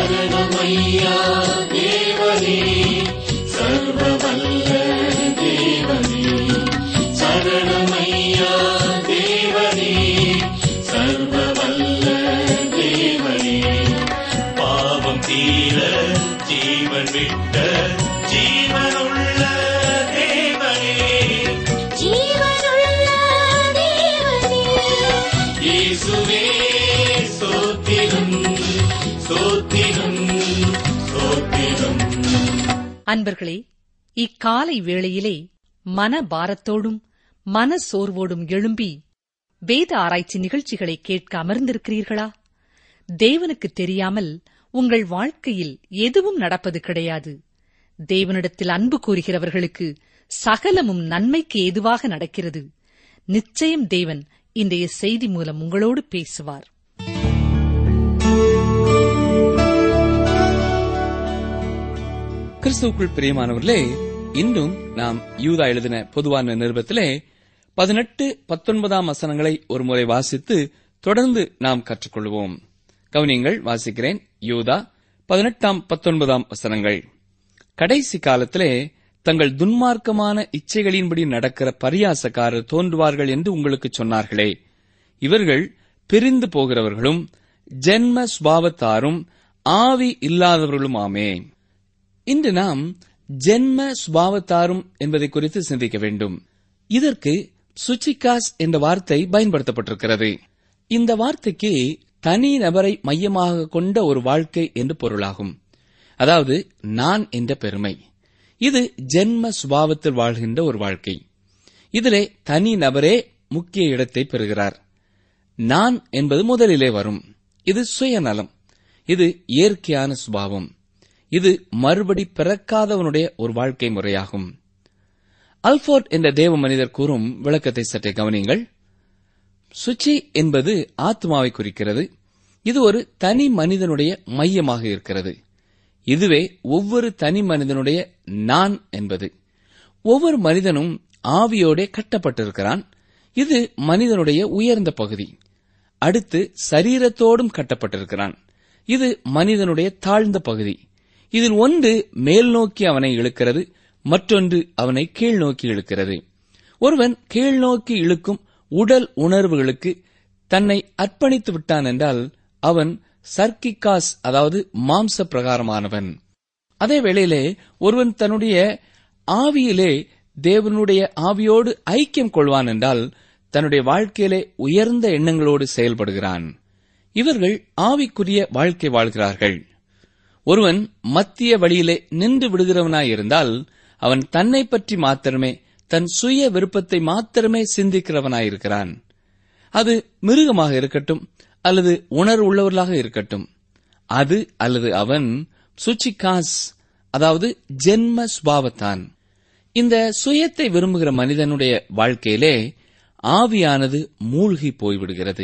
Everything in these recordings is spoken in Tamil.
சரணமையா தேவனே, சர்வவல்ல தேவனே. சரணமையா தேவனே, சர்வவல்ல தேவனே. பாவம் தீர ஜீவன் விட்ட ஜீவனுள்ள தேவனே, ஜீவனுள்ள தேவனே. இயேசுவே ஸ்தோத்திரம், ஸ்தோத்திரம், ஸ்தோத்திரம். அன்பர்களே, இக்காலை வேளையிலே மனபாரத்தோடும் மனசோர்வோடும் எழும்பி வேத ஆராய்ச்சி நிகழ்ச்சிகளை கேட்க அமர்ந்திருக்கிறீர்களா? தேவனுக்கு தெரியாமல் உங்கள் வாழ்க்கையில் எதுவும் நடப்பது கிடையாது. தேவனிடத்தில் அன்பு கூறுகிறவர்களுக்கு சகலமும் நன்மைக்கு ஏதுவாக நடக்கிறது. நிச்சயம் தேவன் இன்றைய செய்தி மூலம் உங்களோடு பேசுவார். கிறிஸ்துவுக்குள் பிரியமானவர்களே, இன்றும் நாம் யூதா எழுதின பொதுவான நிருபத்திலே 18, 19 வசனங்களை ஒருமுறை வாசித்து தொடர்ந்து நாம் கற்றுக்கொள்வோம். கவனியங்கள், வாசிக்கிறேன். யூதா 18, 19 வசனங்கள். கடைசி காலத்திலே தங்கள் துன்மார்க்கமான இச்சைகளின்படி நடக்கிற பரியாசக்காரர் தோன்றுவார்கள் என்று உங்களுக்கு சொன்னார்களே. இவர்கள் பிரிந்து போகிறவர்களும் ஜென்ம சுபாவத்தாரும் ஆவி இல்லாதவர்களுமாமே. இன்று நாம் ஜென்ம சுபாவத்தாரும் என்பதை குறித்து சிந்திக்க வேண்டும். இதற்கு சுச்சிகாஸ் என்ற வார்த்தை பயன்படுத்தப்பட்டிருக்கிறது. இந்த வார்த்தைக்கு தனி நபரை மையமாக கொண்ட ஒரு வாழ்க்கை என்று பொருளாகும். அதாவது நான் என்ற பெருமை. இது ஜென்ம சுபாவத்தில் வாழ்கின்ற ஒரு வாழ்க்கை. இதிலே தனி நபரே முக்கிய இடத்தை பெறுகிறார். நான் என்பது முதலிலே வரும். இது சுயநலம். இது இயற்கையான சுபாவம். இது மறுபடி பிறக்காதவனுடைய ஒரு வாழ்க்கை முறையாகும். அல்போர்ட் என்ற தேவ மனிதர் கூறும் விளக்கத்தை சற்றே கவனியுங்கள். சுச்சி என்பது ஆத்மாவை குறிக்கிறது. இது ஒரு தனி மனிதனுடைய மையமாக இருக்கிறது. இதுவே ஒவ்வொரு தனி மனிதனுடைய நான் என்பது. ஒவ்வொரு மனிதனும் ஆவியோட கட்டப்பட்டிருக்கிறான். இது மனிதனுடைய உயர்ந்த பகுதி. அடுத்து சரீரத்தோடும் கட்டப்பட்டிருக்கிறான். இது மனிதனுடைய தாழ்ந்த பகுதி. இதில் ஒன்று மேல் நோக்கி அவனை இழுக்கிறது, மற்றொன்று அவனை கீழ் நோக்கி இழுக்கிறது. ஒருவன் கீழ் நோக்கி இழுக்கும் உடல் உணர்வுகளுக்கு தன்னை அர்ப்பணித்து விட்டான் என்றால் அவன் சர்க்கிகாஸ், அதாவது மாம்ச பிரகாரமானவன். அதே வேளையிலே ஒருவன் தன்னுடைய ஆவியிலே தேவனுடைய ஆவியோடு ஐக்கியம் கொள்வான் என்றால் தன்னுடைய வாழ்க்கையிலே உயர்ந்த எண்ணங்களோடு செயல்படுகிறான். இவர்கள் ஆவிக்குரிய வாழ்க்கை வாழ்கிறார்கள். ஒருவன் மத்திய வழியிலே நின்று விடுகிறவனாயிருந்தால் அவன் தன்னை பற்றி மாத்திரமே, தன் சுய விருப்பத்தை மாத்திரமே சிந்திக்கிறவனாயிருக்கிறான். அது மிருகமாக இருக்கட்டும் அல்லது உணர்வு உள்ளவர்களாக இருக்கட்டும், அது அல்லது அவன் சுச்சிகாஸ், அதாவது ஜென்ம சுபாவத்தான். இந்த சுயத்தை விரும்புகிற மனிதனுடைய வாழ்க்கையிலே ஆவியானது மூழ்கி போய்விடுகிறது.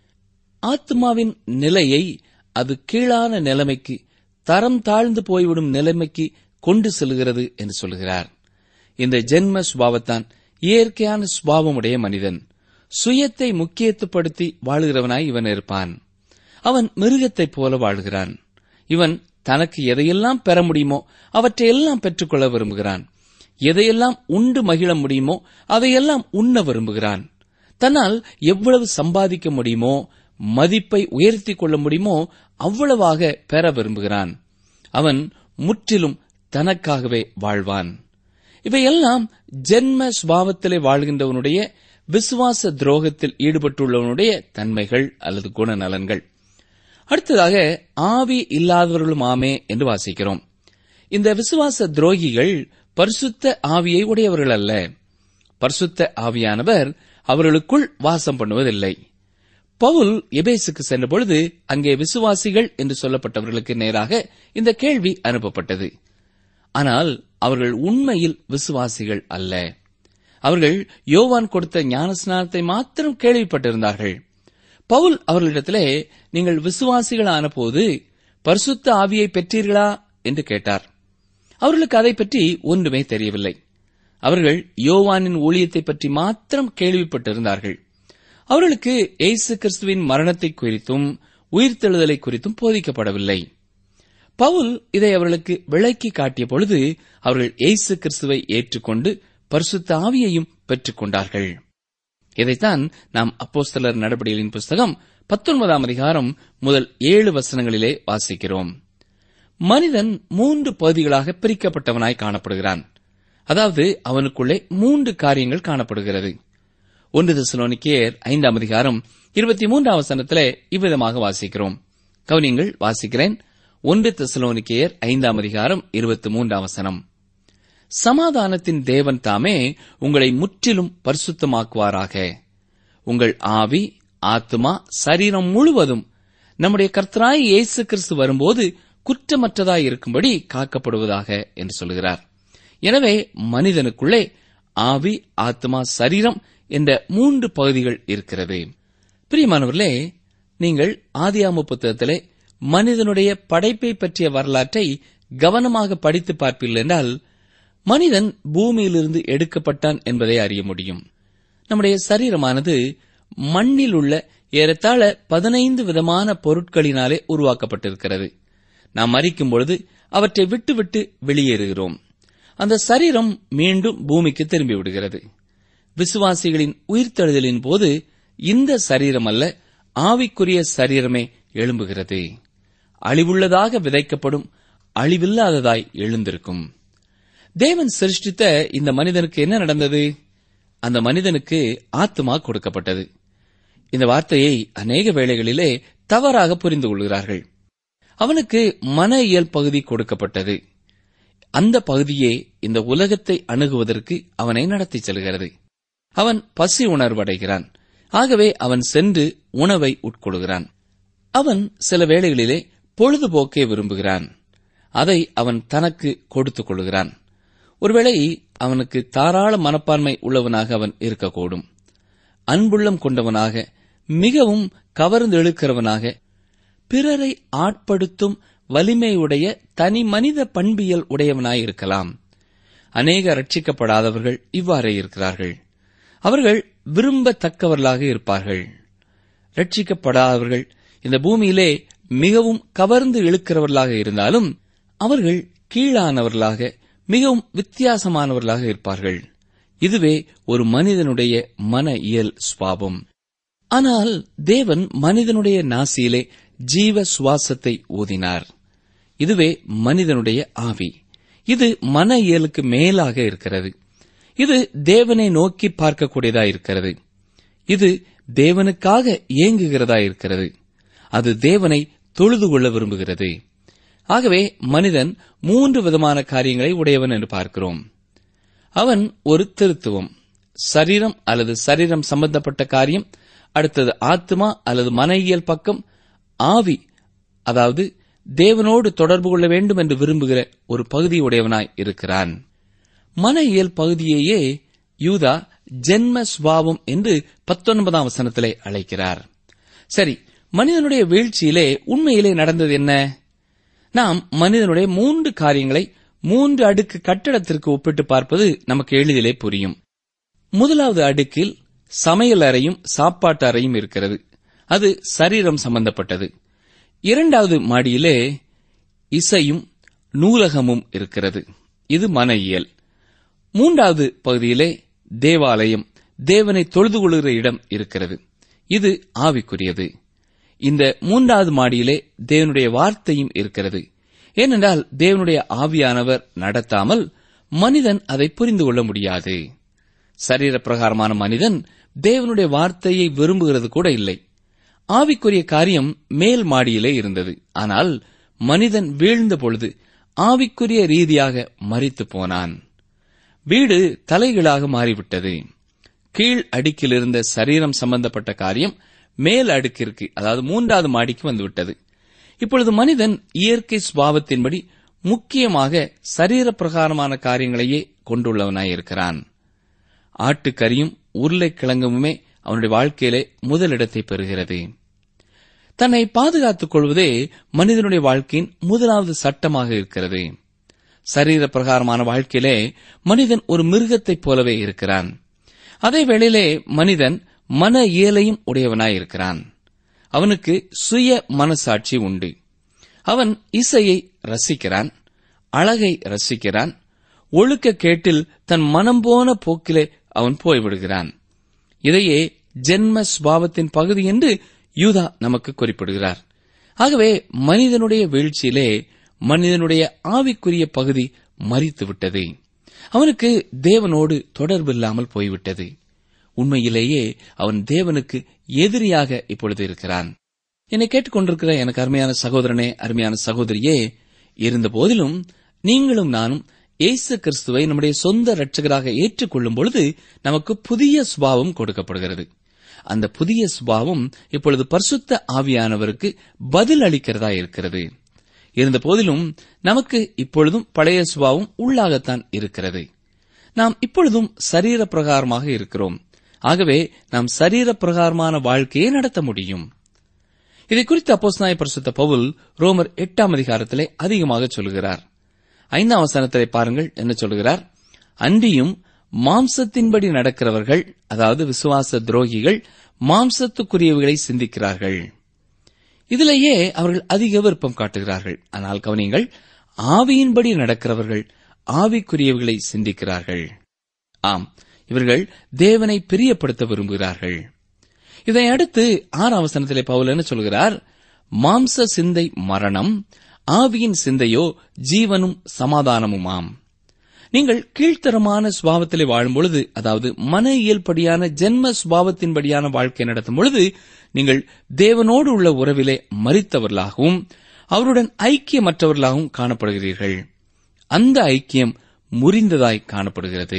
ஆத்மாவின் நிலையை அது கீழான நிலைமைக்கு, தரம் தாழ்ந்து போய்விடும் நிலைமைக்கு கொண்டு செல்கிறது என்று சொல்கிறார். இந்த ஜென்ம சுபாவத்தான் இயற்கையான சுபாவமுடைய மனிதன். சுயத்தை முக்கியத்துவப்படுத்தி வாழுகிறவனாய் இவன் இருப்பான். அவன் மிருகத்தைப் போல வாழ்கிறான். இவன் தனக்கு எதையெல்லாம் பெற முடியுமோ அவற்றையெல்லாம் பெற்றுக்கொள்ள விரும்புகிறான். எதையெல்லாம் உண்டு மகிழ முடியுமோ அதையெல்லாம் உண்ண விரும்புகிறான். தன்னால் எவ்வளவு சம்பாதிக்க முடியுமோ, மதிப்பை உயர்த்திக் கொள்ள முடியுமோ அவ்வளவாக பெற விரும்புகிறான். அவன் முற்றிலும் தனக்காகவே வாழ்வான். இவையெல்லாம் ஜென்ம சுபாவத்திலே வாழ்கின்றவனுடைய விசுவாச துரோகத்தில் ஈடுபட்டுள்ளவனுடைய தன்மைகள் அல்லது குணநலன்கள். அடுத்ததாக ஆவி இல்லாதவர்களுமாமே என்று வாசிக்கிறோம். இந்த விசுவாச துரோகிகள் பரிசுத்த ஆவியை உடையவர்கள் அல்ல. பரிசுத்த ஆவியானவர் அவர்களுக்குள் வாசம் பண்ணுவதில்லை. பவுல் எபேசுக்கு சென்றபொழுது அங்கே விசுவாசிகள் என்று சொல்லப்பட்டவர்களுக்கு நேராக இந்த கேள்வி அனுப்பப்பட்டது. ஆனால் அவர்கள் உண்மையில் விசுவாசிகள் அல்ல. அவர்கள் யோவான் கொடுத்த ஞானஸ்நானத்தை மாத்திரம் கேள்விப்பட்டிருந்தார்கள். பவுல் அவர்களிடத்திலே, நீங்கள் விசுவாசிகளான போது பரிசுத்த ஆவியை பெற்றீர்களா என்று கேட்டார். அவர்களுக்கு அதை பற்றி ஒன்றுமே தெரியவில்லை. அவர்கள் யோவானின் ஊழியத்தை பற்றி மாத்திரம் கேள்விப்பட்டிருந்தார்கள். அவர்களுக்கு இயேசு கிறிஸ்துவின் மரணத்தை குறித்தும் உயிர்த்தெழுதலை குறித்தும் போதிக்கப்படவில்லை. பவுல் இதை அவர்களுக்கு விளக்கி காட்டிய பொழுது அவர்கள் இயேசு கிறிஸ்துவை ஏற்றுக்கொண்டு பரிசுத்த ஆவியையும் பெற்றுக் கொண்டார்கள். இதைத்தான் நாம் அப்போஸ்தலர் நடபடிகளின் புஸ்தகம் 19ஆம் அதிகாரம் முதல் 7 வசனங்களிலே வாசிக்கிறோம். மனிதன் 3 பகுதிகளாக பிரிக்கப்பட்டவனாய் காணப்படுகிறான். அதாவது அவனுக்குள்ளே 3 காரியங்கள் காணப்படுகிறது. 1 தெசலோனிக்கேயர் 5ஆம் அதிகாரம் 23ஆம் வசனத்திலே இவ்விதமாக வாசிக்கிறோம். கவனியங்கள், வாசிக்கிறேன். 1 தெசலோனிக்கேயர் 5ஆம் அதிகாரம் 23ஆம் வசனம். சமாதானத்தின் தேவன் தாமே உங்களை முற்றிலும் பரிசுத்தமாக்குவாராக. உங்கள் ஆவி, ஆத்துமா, சரீரம் முழுவதும் நம்முடைய கர்த்தராய் இயேசு கிறிஸ்து வரும்போது குற்றமற்றதாய் இருக்கும்படி காக்கப்படுவதாக என்று சொல்கிறார். எனவே மனிதனுக்குள்ளே ஆவி, ஆத்மா, சரீரம் என்ற 3 பகுதிகள் இருக்கிறது. பிரியமானவர்களே, நீங்கள் ஆதியாகம புத்தகத்திலே மனிதனுடைய படைப்பை பற்றிய வரலாற்றை கவனமாக படித்து பார்ப்பீர்கள் என்றால், மனிதன் பூமியிலிருந்து எடுக்கப்பட்டான் என்பதை அறிய முடியும். நம்முடைய சரீரமானது மண்ணில் உள்ள ஏறத்தாழ 15 விதமான பொருட்களினாலே உருவாக்கப்பட்டிருக்கிறது. நாம் மரிக்கும் பொழுது அவற்றை விட்டுவிட்டு வெளியேறுகிறோம். அந்த சரீரம் மீண்டும் பூமிக்கு திரும்பிவிடுகிறது. விசுவாசிகளின் உயிர்த்தெழுதலின் போது இந்த சரீரம் அல்ல, ஆவிக்குரிய சரீரமே எழும்புகிறது. அழிவுள்ளதாக விதைக்கப்படும், அழிவில்லாததாய் எழுந்திருக்கும். தேவன் சிருஷ்டித்த இந்த மனிதனுக்கு என்ன நடந்தது? அந்த மனிதனுக்கு ஆத்துமா கொடுக்கப்பட்டது. இந்த வார்த்தையை அநேக வேளைகளிலே தவறாக புரிந்து கொள்கிறார்கள். அவனுக்கு மன இயல் பகுதி கொடுக்கப்பட்டது. அந்த பகுதியே இந்த உலகத்தை அணுகுவதற்கு அவனை நடத்திச் செல்கிறது. அவன் பசி உணர்வடைகிறான். ஆகவே அவன் சென்று உணவை உட்கொள்கிறான். அவன் சில வேளைகளிலே பொழுதுபோக்கை விரும்புகிறான். அதை அவன் தனக்கு கொடுத்துக் கொள்கிறான். ஒருவேளை அவனுக்கு தாராள மனப்பான்மை உள்ளவனாக அவன் இருக்கக்கூடும். அன்புள்ளம் கொண்டவனாக, மிகவும் கவர்ந்து இழுக்கிறவனாக, பிறரை ஆட்படுத்தும் வலிமையுடைய தனி மனித பண்பியல் உடையவனாயிருக்கலாம். அநேக ரட்சிக்கப்படாதவர்கள் இவ்வாறே இருக்கிறார்கள். அவர்கள் விரும்பத்தக்கவர்களாக இருப்பார்கள். ரட்சிக்கப்படாதவர்கள் இந்த பூமியிலே மிகவும் கவர்ந்து இழுக்கிறவர்களாக இருந்தாலும் அவர்கள் கீழானவர்களாக, மிகவும் வித்தியாசமானவர்களாக இருப்பார்கள். இதுவே ஒரு மனிதனுடைய மன இயல் சுவாபம். ஆனால் தேவன் மனிதனுடைய நாசியிலே ஜீவ சுவாசத்தை ஊதினார். இதுவே மனிதனுடைய ஆவி. இது மன இயலுக்கு மேலாக இருக்கிறது. இது தேவனை நோக்கி பார்க்கக்கூடியதாயிருக்கிறது. இது தேவனுக்காக ஏங்குகிறதாயிருக்கிறது. அது தேவனை தொழுது கொள்ள விரும்புகிறது. ஆகவே மனிதன் 3 விதமான காரியங்களை உடையவன் என்று பார்க்கிறோம். அவன் ஒரு திருத்துவம், சரீரம் அல்லது சரீரம் சம்பந்தப்பட்ட காரியம், அடுத்தது ஆத்மா அல்லது மன இயல் பக்கம், ஆவி, அதாவது தேவனோடு தொடர்பு கொள்ள வேண்டும் என்று விரும்புகிற ஒரு பகுதியுடையவனாய் இருக்கிறான். மன இயல் பகுதியையே யூதா ஜென்ம சுபாவம் என்று 19ஆம் வசனத்திலே அழைக்கிறார். சரி, மனிதனுடைய வீழ்ச்சியிலே உண்மையிலே நடந்தது என்ன? நாம் மனிதனுடைய 3 காரியங்களை 3 அடுக்கு கட்டடத்திற்கு ஒப்பிட்டு பார்ப்பது நமக்கு எளிதிலே புரியும். முதலாவது அடுக்கில் சமையல் அறையும் சாப்பாட்டு அறையும் இருக்கிறது. அது சரீரம் சம்பந்தப்பட்டது. 2வது மாடியிலே இசையும் நூலகமும் இருக்கிறது. இது மன இயல். 3வது பகுதியிலே தேவாலயம், தேவனை தொழுது கொள்கிற இடம் இருக்கிறது. இது ஆவிக்குரியது. இந்த 3வது மாடியிலே தேவனுடைய வார்த்தையும் இருக்கிறது. ஏனென்றால் தேவனுடைய ஆவியானவர் நடத்தாமல் மனிதன் அதை புரிந்து கொள்ள முடியாது. சரீர பிரகாரமான மனிதன் தேவனுடைய வார்த்தையை விரும்புகிறது கூட இல்லை. ஆவிக்குரிய காரியம் மேல் மாடியிலே இருந்தது. ஆனால் மனிதன் வீழ்ந்த பொழுது ஆவிக்குரிய ரீதியாக மரித்து போனான். வீடு தலைகீழாக மாறிவிட்டது. கீழ் அடுக்கில் இருந்த சரீரம் சம்பந்தப்பட்ட காரியம் மேல் அடுக்கிற்கு, அதாவது 3வது மாடிக்கு வந்துவிட்டது. இப்பொழுது மனிதன் இயற்கை சுபாவத்தின்படி முக்கியமாக சரீர பிரகாரமான காரியங்களையே கொண்டுள்ளவனாயிருக்கிறான். ஆட்டுக்கறியும் உருளைக்கிழங்குமே அவனுடைய வாழ்க்கையிலே முதலிடத்தை பெறுகிறது. தன்னை பாதுகாத்துக் கொள்வதே மனிதனுடைய வாழ்க்கையின் முதலாவது சட்டமாக இருக்கிறது. சரீர பிரகாரமான வாழ்க்கையிலே மனிதன் ஒரு மிருகத்தைப் போலவே இருக்கிறான். அதே வேளையிலே மனிதன் மன இயலையும் உடையவனாயிருக்கிறான். அவனுக்கு சுய மனசாட்சி உண்டு. அவன் இசையை ரசிக்கிறான், அழகை ரசிக்கிறான், ஒழுக்க கேட்டில் தன் மனம் போன போக்கிலே அவன் போய்விடுகிறான். இதையே ஜென்ம சுபாவத்தின் பகுதி என்று யூதா நமக்கு குறிப்பிடுகிறார். ஆகவே மனிதனுடைய வீழ்ச்சியிலே மனிதனுடைய ஆவிக்குரிய பகுதி மரித்துவிட்டது. அவனுக்கு தேவனோடு தொடர்பில்லாமல் போய்விட்டது. உண்மையிலேயே அவன் தேவனுக்கு எதிரியாக இப்பொழுது இருக்கிறான். என்னை கேட்டுக்கொண்டிருக்கிற எனக்கு அருமையான சகோதரனே, அருமையான சகோதரியே, இருந்த போதிலும் நீங்களும் நானும் இயேசு கிறிஸ்துவை நம்முடைய சொந்த இரட்சகராக ஏற்றுக்கொள்ளும் பொழுது நமக்கு புதிய சுபாவம் கொடுக்கப்படுகிறது. அந்த புதிய சுபாவம் இப்பொழுது பரிசுத்த ஆவியானவருக்கு பதில் அளிக்கிறதா இருக்கிறது. இருந்த போதிலும் நமக்கு இப்பொழுதும் பழைய சுபாவம் உள்ளாகத்தான் இருக்கிறது. நாம் இப்பொழுதும் சரீர பிரகாரமாக இருக்கிறோம். ஆகவே நாம் சரீர பிரகாரமான வாழ்க்கையை நடத்த முடியும். இதை குறித்து அப்போஸ்தலனாகிய பரிசுத்த பவுல் ரோமர் 8ஆம் அதிகாரத்திலே அதிகமாக சொல்கிறார். 5ஆம் வசனத்திலே பாருங்கள் என்ன சொல்கிறார். அன்றியும் மாம்சத்தின்படி நடக்கிறவர்கள், அதாவது விசுவாச துரோகிகள், மாம்சத்துக்குரியவைகளை சிந்திக்கிறார்கள். இதிலேயே அவர்கள் அதிக விருப்பம் காட்டுகிறார்கள். ஆனால் கவனியுங்கள், ஆவியின்படி நடக்கிறவர்கள் ஆவிக்குரியவைகளை சிந்திக்கிறார்கள். ஆம், இவர்கள் தேவனை பிரியப்படுத்த விரும்புகிறார்கள். இதை அடுத்து 6ஆம் வசனத்திலே பவுல் என்ன சொல்கிறார். மாம்ச சிந்தை மரணம், ஆவியின் சிந்தையோ ஜீவனும் சமாதானமுமாம். நீங்கள் கீழ்த்தரமான சுபாவத்திலே வாழும் பொழுது, அதாவது மன இயல்படியான ஜென்ம சுபாவத்தின்படியான வாழ்க்கை நடத்தும் பொழுது, நீங்கள் தேவனோடு உள்ள உறவிலே மரித்தவர்களாகவும் அவருடன் ஐக்கியமற்றவர்களாகவும் காணப்படுகிறீர்கள். அந்த ஐக்கியம் முறிந்ததாய் காணப்படுகிறது.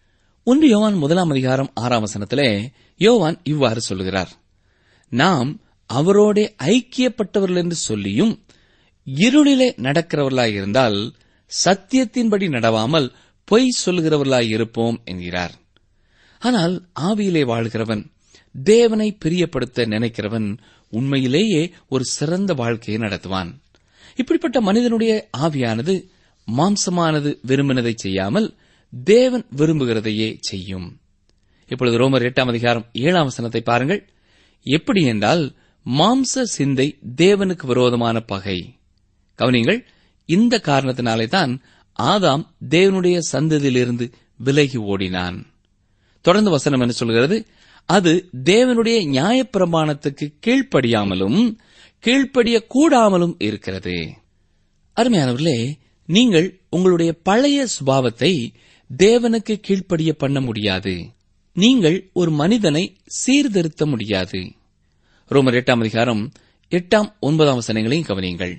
1 யோவான் 1ஆம் அதிகாரம் 6ஆம் வசனத்திலே யோவான் இவ்வாறு சொல்கிறார். நாம் அவரோடே ஐக்கியப்பட்டவர்கள் என்று சொல்லியும் இருளிலே நடக்கிறவர்களாயிருந்தால் சத்தியத்தின்படி நடவாமல் பொய் சொல்கிறவர்களாயிருப்போம் என்கிறார். ஆனால் ஆவியிலே வாழ்கிறவன், தேவனை பிரியப்படுத்த நினைக்கிறவன் உண்மையிலேயே ஒரு சிறந்த வாழ்க்கையை நடத்துவான். இப்படிப்பட்ட மனிதனுடைய ஆவியானது மாம்சமானது விரும்பினதை செய்யாமல் தேவன் விரும்புகிறதையே செய்யும். இப்பொழுது ரோமர் 8ஆம் அதிகாரம் 7ஆம் வசனத்தை பாருங்கள். எப்படி என்றால், மாம்ச சிந்தை தேவனுக்கு விரோதமான பகை. கவனிங்கள், இந்த காரணத்தினாலே தான் ஆதாம் தேவனுடைய சந்ததியிலிருந்து விலகி ஓடினான். தொடர்ந்து வசனம் என்ன சொல்கிறது. அது தேவனுடைய நியாயப்பிரமாணத்துக்கு கீழ்ப்படியாமலும் கீழ்ப்படிய கூடாமலும் இருக்கிறது. அருமையானவர்களே, நீங்கள் உங்களுடைய பழைய சுபாவத்தை தேவனுக்கு கீழ்ப்படிய பண்ண முடியாது. நீங்கள் ஒரு மனிதனை சீர்திருத்த முடியாது. ரோமர் 8ஆம் அதிகாரம் 8ஆம் 9ஆம் வசனங்களையும் கவனியுங்கள்.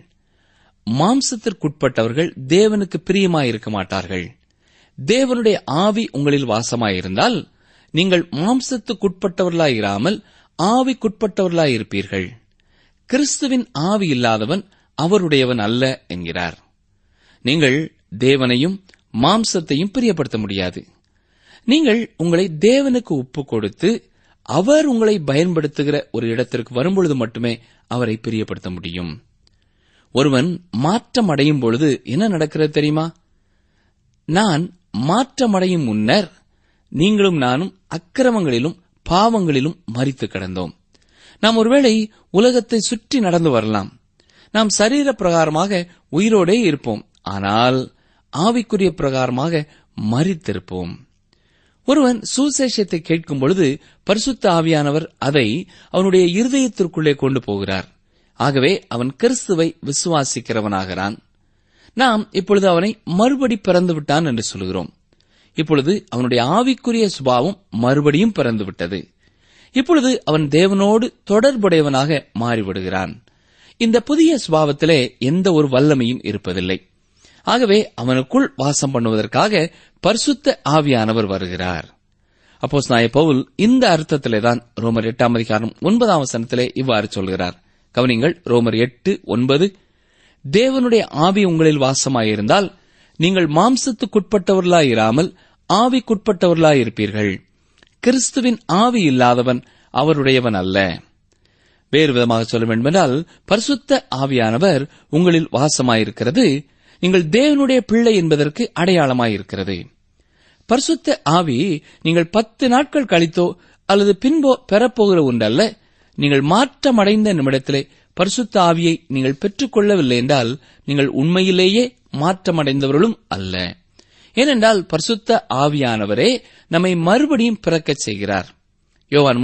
மாம்சத்திற்குட்பட்டவர்கள் தேவனுக்கு பிரியமாயிருக்க மாட்டார்கள். தேவனுடைய ஆவி உங்களில் வாசமாயிருந்தால் நீங்கள் மாம்சத்துக்குட்பட்டவர்களாயிராமல் ஆவிக்குட்பட்டவர்களாயிருப்பீர்கள். கிறிஸ்துவின் ஆவி இல்லாதவன் அவருடையவன் அல்ல என்கிறார். நீங்கள் தேவனையும் மாம்சத்தையும் பிரியப்படுத்த முடியாது. நீங்கள் உங்களை தேவனுக்கு ஒப்புக் கொடுத்து அவர் உங்களை பயன்படுத்துகிற ஒரு இடத்திற்கு வரும்பொழுது மட்டுமே அவரை பிரியப்படுத்த முடியும். ஒருவன் மாற்றம் அடையும் பொழுது என்ன நடக்கிறது தெரியுமா? நான் மாற்றமடையும் முன்னர் நீங்களும் நானும் அக்கிரமங்களிலும் பாவங்களிலும் மரித்து கிடந்தோம். நாம் ஒருவேளை உலகத்தை சுற்றி நடந்து வரலாம். நாம் சரீர பிரகாரமாக உயிரோடே இருப்போம். ஆனால் ஆவிக்குரிய பிரகாரமாக மரித்திருப்போம். ஒருவன் சுசேஷத்தை கேட்கும் பொழுது பரிசுத்த ஆவியானவர் அதை அவனுடைய இருதயத்திற்குள்ளே கொண்டு போகிறார். ஆகவே அவன் கிறிஸ்துவை விசுவாசிக்கிறவனாகிறான். நாம் இப்பொழுது அவனை மறுபடி பிறந்து விட்டான் என்று சொல்கிறோம். இப்பொழுது அவனுடைய ஆவிக்குரிய சுபாவம் மறுபடியும் பிறந்துவிட்டது. இப்பொழுது அவன் தேவனோடு தொடர்புடையவனாக மாறிவிடுகிறான். இந்த புதிய சுபாவத்திலே எந்த ஒரு வல்லமையும் இருப்பதில்லை. ஆகவே அவனுக்குள் வாசம் பண்ணுவதற்காக பரிசுத்த ஆவியானவர் வருகிறார். அப்போஸ்தலனாகிய பவுல் இந்த அர்த்தத்திலேதான் ரோமர் 8ஆம் அதிகாரம் 9ஆம் வசனத்திலே இவ்வாறு சொல்கிறார். கவனிங்கள், ரோமர் 8:9, தேவனுடைய ஆவி உங்களில் வாசமாயிருந்தால் நீங்கள் மாம்சத்துக்குட்பட்டவர்களாயிராமல் ஆவிக்குட்பட்டவர்களாயிருப்பீர்கள். கிறிஸ்துவின் ஆவி இல்லாதவன் அவருடையவன் அல்ல. வேறு விதமாக சொல்ல வேண்டுமென்றால், பரிசுத்த ஆவியானவர் உங்களில் வாசமாயிருக்கிறது நீங்கள் தேவனுடைய பிள்ளை என்பதற்கு அடையாளமாயிருக்கிறது. பரிசுத்த ஆவி நீங்கள் 10 நாட்கள் கழித்தோ அல்லது பின்போ பெறப்போகிற ஒன்றல்ல. நீங்கள் மாற்றமடைந்த நிமிடத்திலே பரிசுத்த ஆவியை நீங்கள் பெற்றுக்கொள்ளவில்லை என்றால் நீங்கள் உண்மையிலேயே மாற்றமடைந்தவர்களும் அல்ல. ஏனென்றால் பரிசுத்த ஆவியானவரே நம்மை மறுபடியும் பிறக்கச் செய்கிறார். யோவான்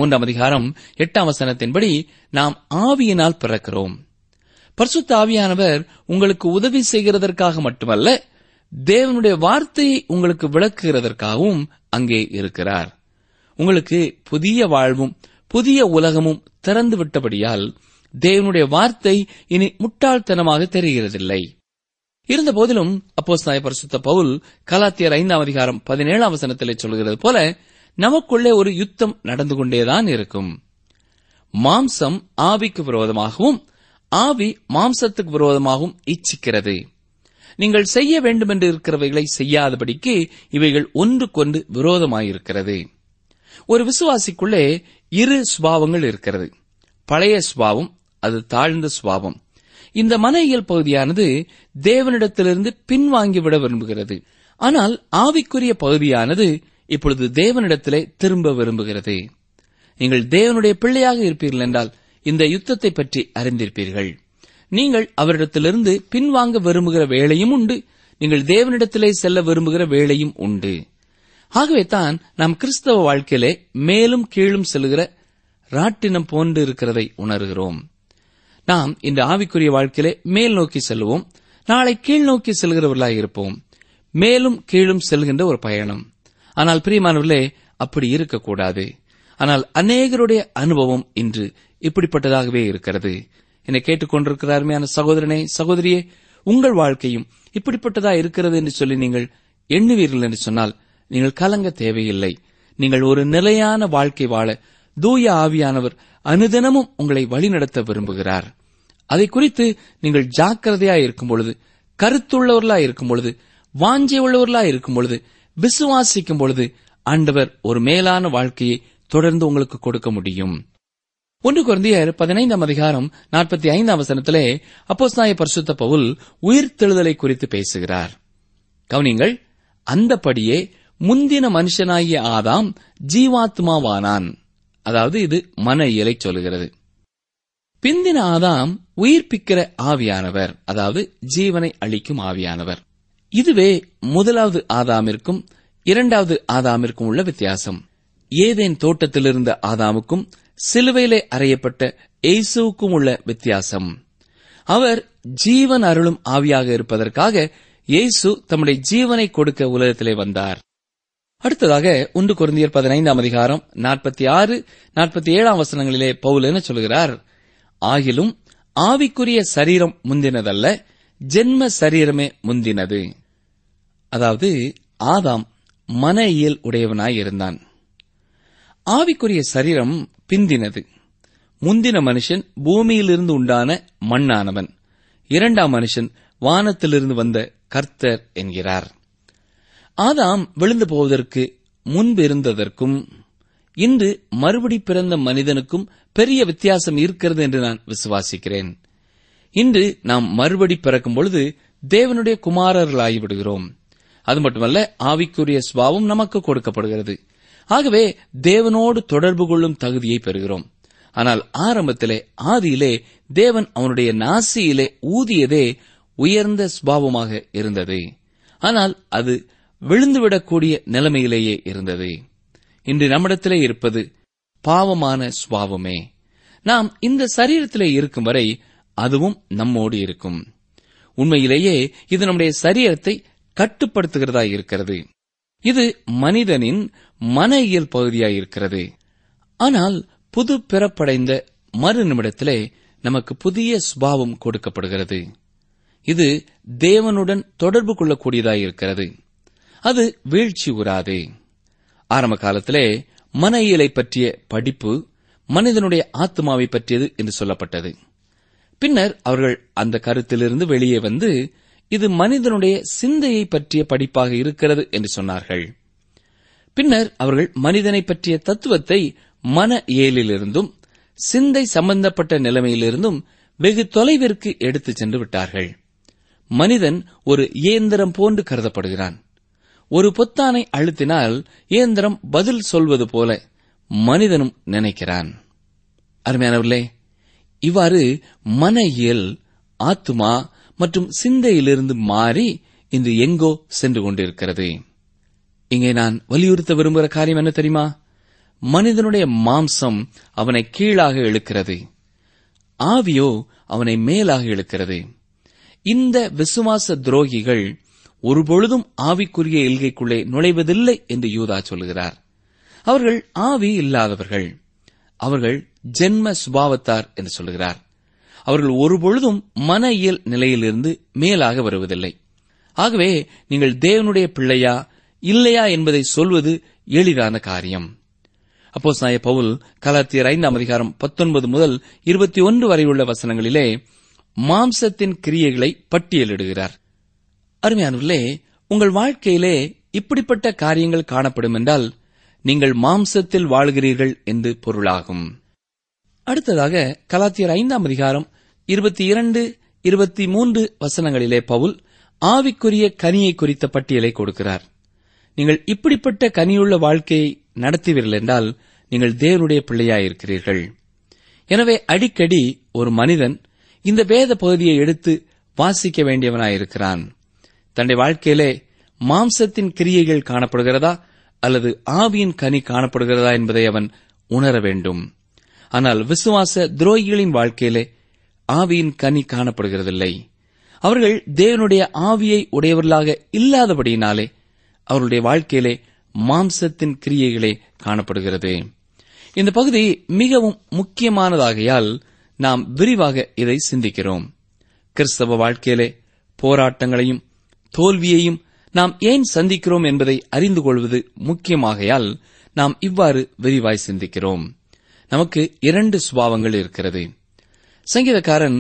3:8 நாம் ஆவியினால் பிறக்கிறோம். பரிசுத்த ஆவியானவர் உங்களுக்கு உதவி செய்கிறதற்காக மட்டுமல்ல, தேவனுடைய வார்த்தையை உங்களுக்கு விளக்குகிறதற்காகவும் அங்கே இருக்கிறார். உங்களுக்கு புதிய வாழ்வும் புதிய உலகமும் திறந்து விட்டபடியால் தேவனுடைய வார்த்தை இனி முட்டாள்தனமாக தெரிகிறதில்லை. இருந்தபோதிலும் அப்போஸ்தலனாகிய பரிசுத்த பவுல் கலாத்தியர் 5:17 சொல்கிறது போல நமக்குள்ளே ஒரு யுத்தம் நடந்து கொண்டேதான் இருக்கும். மாம்சம் ஆவிக்கு விரோதமாகவும் ஆவி மாம்சத்துக்கு விரோதமாகவும் இச்சிக்கிறது. நீங்கள் செய்ய வேண்டுமென்று இருக்கிறவைகளை செய்யாதபடிக்கு இவைகள் ஒன்றுக்கொன்று விரோதமாயிருக்கிறது. ஒரு விசுவாசிக்குள்ளே இரு சுபாவங்கள் இருக்கிறது. பழைய சுபாவம், அது தாழ்ந்த சுபாவம். இந்த மன இயல் பகுதியானது தேவனிடத்திலிருந்து பின்வாங்கிவிட விரும்புகிறது. ஆனால் ஆவிக்குரிய பகுதியானது இப்பொழுது தேவனிடத்திலே திரும்ப விரும்புகிறது. நீங்கள் தேவனுடைய பிள்ளையாக இருப்பீர்கள் என்றால் இந்த யுத்தத்தை பற்றி அறிந்திருப்பீர்கள். நீங்கள் அவரிடத்திலிருந்து பின்வாங்க விரும்புகிற வேளையும் உண்டு, நீங்கள் தேவனிடத்திலே செல்ல விரும்புகிற வேளையும் உண்டு. ஆகவே தான் நாம் கிறிஸ்தவ வாழ்க்கையிலே மேலும் கீழும் செல்கிற ராட்டினம் போன்று இருக்கிறதை உணர்கிறோம். நாம் இந்த ஆவிக்குரிய வாழ்க்கையிலே மேல் நோக்கி செல்வோம், நாளை கீழ் நோக்கி செல்கிறவர்களாக இருப்போம். மேலும் கீழும் செல்கின்ற ஒரு பயணம். ஆனால் பிரியமானவர்களே, அப்படி இருக்கக்கூடாது. ஆனால் அநேகருடைய அனுபவம் இன்று இப்படிப்பட்டதாகவே இருக்கிறது. என்னை கேட்டுக்கொண்டிருக்கிற அருமையான சகோதரனே, சகோதரியே, உங்கள் வாழ்க்கையும் இப்படிப்பட்டதா இருக்கிறது என்று சொல்லி நீங்கள் எண்ணுவீர்கள் என்று சொன்னால் நீங்கள் கலங்க தேவையில்லை. நீங்கள் ஒரு நிலையான வாழ்க்கை வாழ தூய ஆவியானவர் அனுதினமும் உங்களை வழிநடத்த விரும்புகிறார். அதை குறித்து நீங்கள் ஜாக்கிரதையாய் இருக்கும் பொழுது, கருத்துள்ளவர்களாய் இருக்கும் பொழுது, வாஞ்சை உள்ளவர்களாய் இருக்கும் பொழுது, விசுவாசிக்கும் பொழுது ஆண்டவர் ஒரு மேலான வாழ்க்கையை தொடர்ந்து உங்களுக்கு கொடுக்க முடியும். 1 கொரிந்தியர் 15:45 அப்போஸ்தலனாகிய பரிசுத்த பவுல் உயிர்த்தெழுதலை குறித்து பேசுகிறார். கவனிங்கள், அந்தப்படியே முந்தின மனுஷனாகிய ஆதாம் ஜீவாத்மாவானான். அதாவது இது மன இயலை சொல்லுகிறது. பிந்தின ஆதாம் உயிர்ப்பிக்கிற ஆவியானவர், அதாவது ஜீவனை அளிக்கும் ஆவியானவர். இதுவே முதலாவது ஆதாமிற்கும் இரண்டாவது ஆதாமிற்கும் உள்ள வித்தியாசம். ஏதேன் தோட்டத்திலிருந்த ஆதாமுக்கும் சிலுவையிலே அறையப்பட்ட இயேசுவுக்கும் உள்ள வித்தியாசம். அவர் ஜீவன் அருளும் ஆவியாக இருப்பதற்காக இயேசு தம்முடைய ஜீவனை கொடுக்க உலகத்திலே வந்தார். அடுத்ததாக 1 கொரிந்தியர் 15:46-47 பவுல் என்ன சொல்கிறார்? ஆகிலும் ஆவிக்குரிய சரீரம் முந்தினதல்ல, ஜென்ம சரீரமே முந்தினது. அதாவது ஆதாம் மன இயல் உடையவனாய் இருந்தான். ஆவிக்குரிய சரீரம் பிந்தினது. முந்தின மனுஷன் பூமியிலிருந்து உண்டான மண்ணானவன், இரண்டாம் மனுஷன் வானத்திலிருந்து வந்த கர்த்தர் என்கிறார். ஆதாம் விழுந்து போவதற்கு முன்பு இருந்ததற்கும் இன்று மறுபடி பிறந்த மனிதனுக்கும் பெரிய வித்தியாசம் இருக்கிறது என்று நான் விசுவாசிக்கிறேன். இன்று நாம் மறுபடி பிறக்கும் பொழுது தேவனுடைய குமாரர்களாகிவிடுகிறோம். அது மட்டுமல்ல, ஆவிக்குரிய சுபாவம் நமக்கு கொடுக்கப்படுகிறது. ஆகவே தேவனோடு தொடர்பு கொள்ளும் தகுதியை பெறுகிறோம். ஆனால் ஆரம்பத்திலே, ஆதியிலே தேவன் அவனுடைய நாசியிலே ஊதியதே உயர்ந்த சுபாவமாக இருந்தது. ஆனால் அது விழுந்துவிடக்கூடிய நிலைமையிலேயே இருந்தது. இன்று நம்மிடத்திலே இருப்பது பாவமான சுபாவமே. நாம் இந்த சரீரத்திலே இருக்கும் வரை அதுவும் நம்மோடு இருக்கும். உண்மையிலேயே இது நம்முடைய சரீரத்தை கட்டுப்படுத்துகிறதா இருக்கிறது. இது மனிதனின் மன இயல் பகுதியாயிருக்கிறது. ஆனால் புது பிறப்படைந்த மறு நிமிடத்திலே நமக்கு புதிய சுபாவம் கொடுக்கப்படுகிறது. இது தேவனுடன் தொடர்பு கொள்ளக்கூடியதாயிருக்கிறது. அது வீழ்ச்சி உறாது. ஆரம்ப காலத்திலே மன இயலை பற்றிய படிப்பு மனிதனுடைய ஆத்மாவை பற்றியது என்று சொல்லப்பட்டது. பின்னர் அவர்கள் அந்த கருத்திலிருந்து வெளியே வந்து இது மனிதனுடைய சிந்தையை பற்றிய படிப்பாக இருக்கிறது என்று சொன்னார்கள். பின்னர் அவர்கள் மனிதனை பற்றிய தத்துவத்தை மன இயலிலிருந்தும் சிந்தை சம்பந்தப்பட்ட நிலைமையிலிருந்தும் வெகு தொலைவிற்கு எடுத்துச் சென்று விட்டார்கள். மனிதன் ஒரு இயந்திரம் போன்று கருதப்படுகிறான். ஒரு பொத்தானை அழுத்தினால் இயந்திரம் பதில் சொல்வது போல மனிதனும் நினைக்கிறான். அருமையானவர்களே, இவ்வாறு மன இயல், ஆத்துமா மற்றும் சிந்தையிலிருந்து மாறி இன்று எங்கோ சென்று கொண்டிருக்கிறது. இங்கே நான் வலியுறுத்த விரும்புகிற காரியம் என்ன தெரியுமா? மனிதனுடைய மாம்சம் அவனை கீழாக இழுக்கிறது, ஆவியோ அவனை மேலாக இழுக்கிறது. இந்த விசுவாச துரோகிகள் ஒருபொழுதும் ஆவிக்குரிய எல்கைக்குள்ளே நுழைவதில்லை என்று யூதா சொல்கிறார். அவர்கள் ஆவி இல்லாதவர்கள், அவர்கள் ஜென்ம சுபாவத்தார் என்று சொல்கிறார். அவர்கள் ஒருபொழுதும் மன இயல் நிலையிலிருந்து மேலாக வருவதில்லை. ஆகவே நீங்கள் தேவனுடைய பிள்ளையா இல்லையா என்பதை சொல்வது எளிதான காரியம். அப்போஸ்தலனாகிய பவுல் கலாத்தியர் 5ஆம் அதிகாரம் 19 முதல் 21 வரை உள்ள வசனங்களிலே மாம்சத்தின் கிரியைகளை பட்டியலிடுகிறார். அருமையானவர்களே, உங்கள் வாழ்க்கையிலே இப்படிப்பட்ட காரியங்கள் காணப்படும் என்றால் நீங்கள் மாம்சத்தில் வாழ்கிறீர்கள் என்று பொருளாகும். அடுத்ததாக கலாத்தியர் 5ஆம் அதிகாரம் 22, 23 வசனங்களிலே பவுல் ஆவிக்குரிய கனியை குறித்த பட்டியலை கொடுக்கிறார். நீங்கள் இப்படிப்பட்ட கனியுள்ள வாழ்க்கையை நடத்துவீர்கள் என்றால் நீங்கள் தேவனுடைய பிள்ளையாயிருக்கிறீர்கள். எனவே அடிக்கடி ஒரு மனிதன் இந்த வேத பகுதியை எடுத்து வாசிக்க வேண்டியவனாயிருக்கிறான். தன்னுடைய வாழ்க்கையிலே மாம்சத்தின் கிரியைகள் காணப்படுகிறதா அல்லது ஆவியின் கனி காணப்படுகிறதா என்பதை அவன் உணர வேண்டும். ஆனால் விசுவாச துரோகிகளின் வாழ்க்கையிலே ஆவியின் கனி காணப்படுகிறதில்லை. அவர்கள் தேவனுடைய ஆவியை உடையவர்களாக இல்லாதபடியினாலே அவருடைய வாழ்க்கையிலே மாம்சத்தின் கிரியைகளே காணப்படுகிறது. இந்த பகுதி மிகவும் முக்கியமானதாகையால் நாம் விரிவாக இதை சிந்திக்கிறோம். கிறிஸ்தவ வாழ்க்கையிலே போராட்டங்களையும் தோல்வியையும் நாம் ஏன் சந்திக்கிறோம் என்பதை அறிந்து கொள்வது முக்கியமாகையால் நாம் இவ்வாறு விரிவாய் சிந்திக்கிறோம். நமக்கு 2 சுபாவங்கள் இருக்கிறது. சங்கீதக்காரன்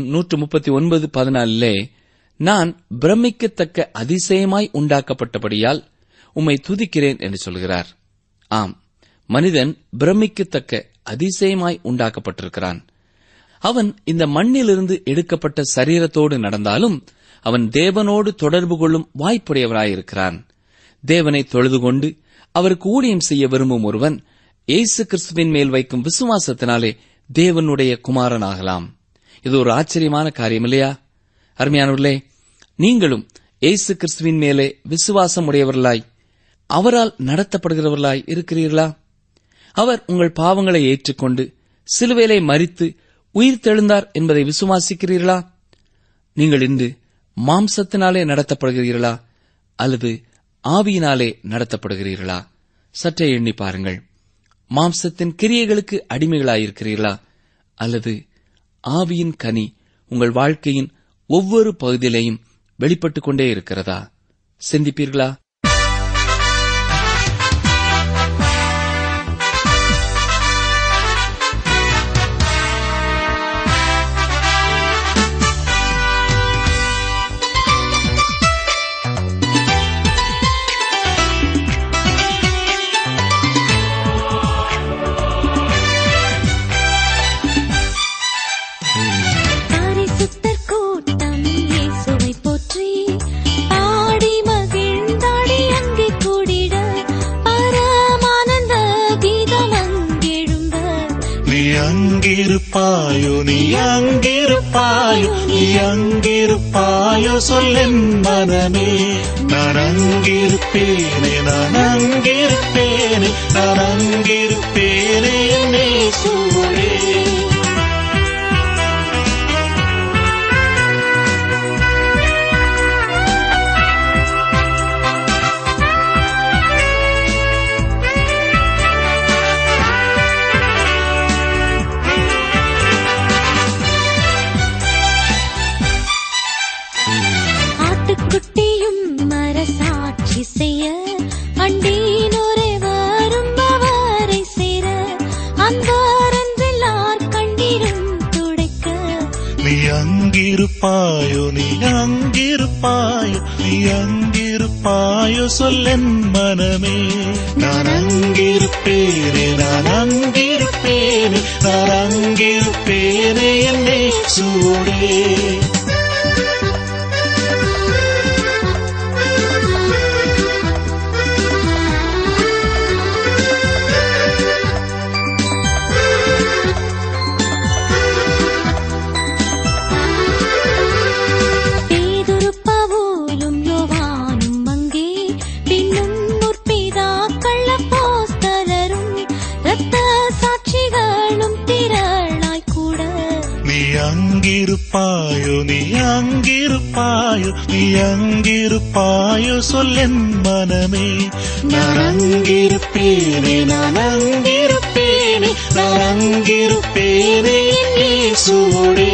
139:14 நான் பிரமிக்கத்தக்க அதிசயமாய் உண்டாக்கப்பட்டபடியால் உம்மை துதிக்கிறேன் என்று சொல்கிறார். ஆம், மனிதன் பிரமிக்கத்தக்க அதிசயமாய் உண்டாக்கப்பட்டிருக்கிறான். அவன் இந்த மண்ணிலிருந்து எடுக்கப்பட்ட சரீரத்தோடு நடந்தாலும் அவன் தேவனோடு தொடர்பு கொள்ளும் வாய்ப்புடையவராயிருக்கிறான். தேவனை தொழுது கொண்டு அவருக்கு ஊழியம் செய்ய விரும்பும் ஒருவன் இயேசு கிறிஸ்துவின் மேல் வைக்கும் விசுவாசத்தினாலே தேவனுடைய குமாரனாகலாம். இது ஒரு ஆச்சரியமான காரியம் இல்லையா? அருமையானவர்களே, நீங்களும் இயேசு கிறிஸ்துவின் மேலே விசுவாசம் உடையவர்களாய் அவரால் நடத்தப்படுகிறவர்களாய் இருக்கிறீர்களா? அவர் உங்கள் பாவங்களை ஏற்றுக்கொண்டு சிலுவையிலே மரித்து உயிர் தெழுந்தார் என்பதை விசுவாசிக்கிறீர்களா? நீங்கள் இன்று மாம்சத்தினாலே நடத்தப்படுகிறீர்களா அல்லது ஆவியினாலே நடத்தப்படுகிறீர்களா? சற்றே எண்ணி பாருங்கள். மாம்சத்தின் கிரியைகளுக்கு அடிமைகளாயிருக்கிறீர்களா அல்லது ஆவியின் கனி உங்கள் வாழ்க்கையின் ஒவ்வொரு பகுதியிலேயும் வெளிப்பட்டுக் கொண்டே இருக்கிறதா? சிந்திப்பீர்களா? அங்கிருப்பாயோ சொல்லென் மனமே, நான் அங்கிருப்பேனே, நான் அங்கிருப்பேனே, நான் அங்கிருப்பேனே என்னே சூழே. குட்டியும் மரசாட்சி செய்ய அண்டீனோரே வரும் அவரை சேர அன்பாரென்றெல்லார் கண்ணீரும் துடைக்க நீ அங்கிருப்பாயோ, நீ அங்கிருப்பாயோ, நீ அங்கிருப்பாயோ சொல்லென் மனமே, நான் அங்கிருப்பேனே, நான் அங்கிருப்பேனே, நான் அங்கிருப்பேனே என்னே சூழே. நீ அங்கிருப்பாயோ, நீ அங்கிருப்பாயோ சொல்லென் மனமே. நான் அங்கிருப்பேனே, நான் அங்கிருப்பேனே, நான் அங்கிருப்பேனே என் இயேசுவோடே.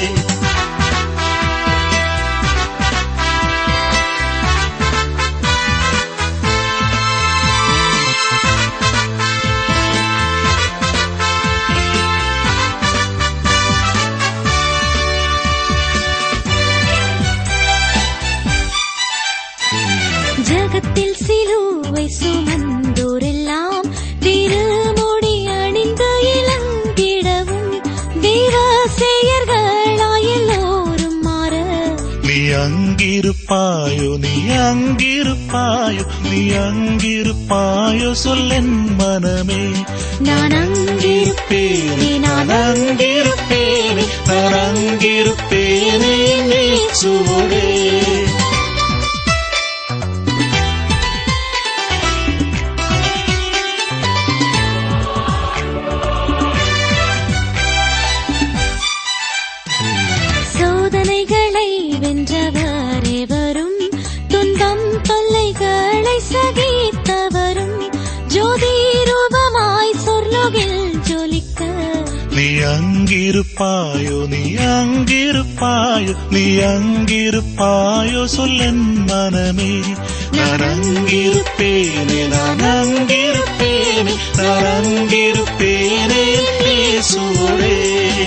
ஜகத்தில் சிலுவை சுமந்தோரெல்லாம் திருமுடி அணிந்து இளங்கிடவும் தேவசேயர்களாயெல்லோரும் மாற நீ அங்கிருப்பாயோ, நீ அங்கிருப்பாயோ, நீ அங்கிருப்பாயோ சொல்லென் மனமே. நான் அங்கிருப்பேனே, நான் அங்கிருப்பேனே, நான் அங்கிருப்பேனே என் இயேசுவோடே. சோதனைகளை வென்றவரே வரும், துன்பம் தொல்லைகளை சகித்தவரும், ஜோதி ரூபமாய் சொர்லோகில் ஜொலிக்க நீ அங்கிருப்பாயோ, நீ அங்கிருப்பாயோ, நீ அங்கிருப்பாயோ சொல்லென் மனமே. நான் அங்கிருப்பேனே, நான் அங்கிருப்பேனே, நான் அங்கிருப்பேனே என் இயேசுவோடே.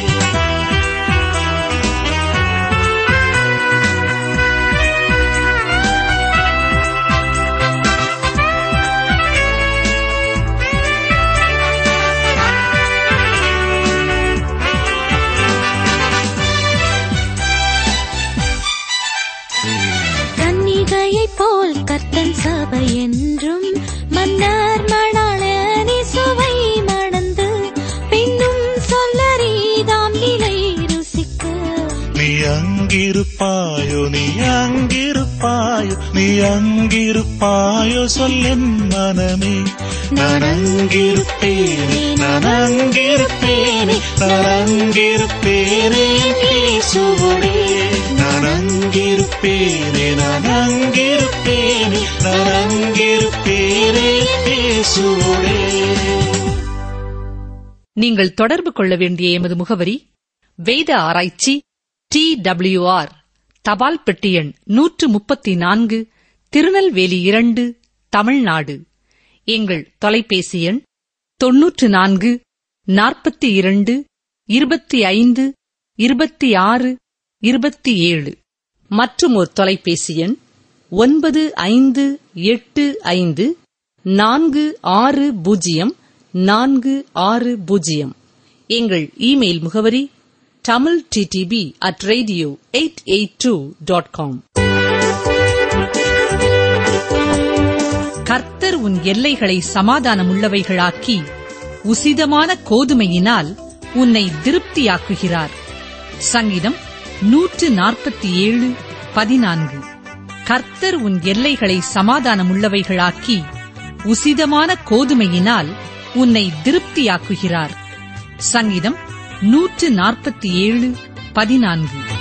போல் கர்த்தன் சபை என்றும் மன்னர் மணாளனி சுவை மணந்து பின்னும் சொல்லரீதாம் நிலை ருசிக்க நீ அங்கிருப்பாயோ, நீ அங்கிருப்பாயோ, நீ அங்கிருப்பாயோ சொல்லென் மனமே. நான் அங்கிருப்பேனே, நான் அங்கிருப்பேனே, நான் அங்கிருப்பேனே என் இயேசுவோடே. நான் அங்கிருப்பேனே, நான் அங்கிருப்பேனே, நான் அங்கிருப்பேனே என் இயேசுவோடே. நீங்கள் தொடர்பு கொள்ள வேண்டிய எமது முகவரி: வேத ஆராய்ச்சி TWR, தபால் பெட்டி எண் 134, திருநெல்வேலி 2, தமிழ்நாடு. எங்கள் தொலைபேசி எண் 94 42 25 26 27. மற்றும் ஒரு தொலைபேசி எண் 9585 460 460. எங்கள் இமெயில் முகவரி tamilttb@radio882.com. கர்த்தர் உன் எல்லைகளை சமாதானமுள்ளவைகளாக்கி உசிதமான கோதுமையினால் உன்னை திருப்தியாக்குகிறார். சங்கீதம் 147:14. கர்த்தர் உன் எல்லைகளை சமாதானமுள்ளவைகளாக்கி உசிதமான கோதுமையினால் உன்னை திருப்தியாக்குகிறார். சங்கீதம் 147:14.